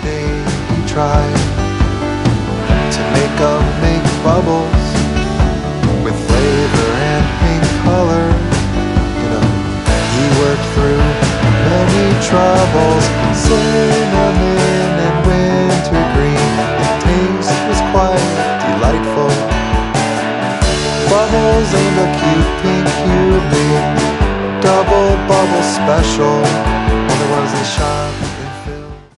day he tried to make 'em make bubbles with flavor and pink color. You know, he worked through many troubles. Cinnamon and wintergreen, the taste was quite delightful. Bubbles and a cute pink cube, double bubble special. Well, there was a shop